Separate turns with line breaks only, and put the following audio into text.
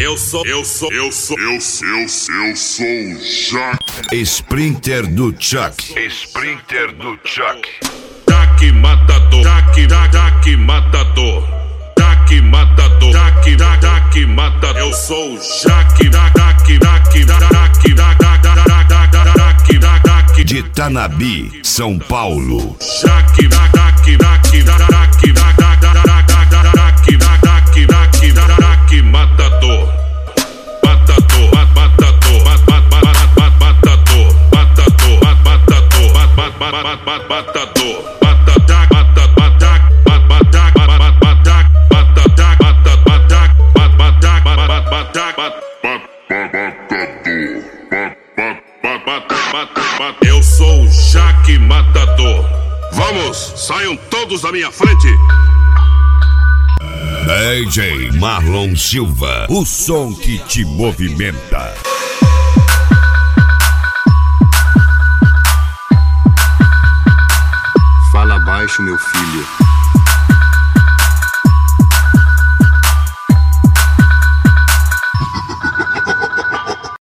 Eu sou o Jack.
Sprinter do Chuck.
Sprinter do Chuck.
Jack matador, Jack matador. Jack matador, Jack matador. Eu sou o Jack.
De Tanabi, São Paulo.
Jack matador. Eu sou o Jack matador. Vamos, saiam todos da minha frente.
DJ Marlon Silva, o som que te movimenta.
Fala baixo, meu filho.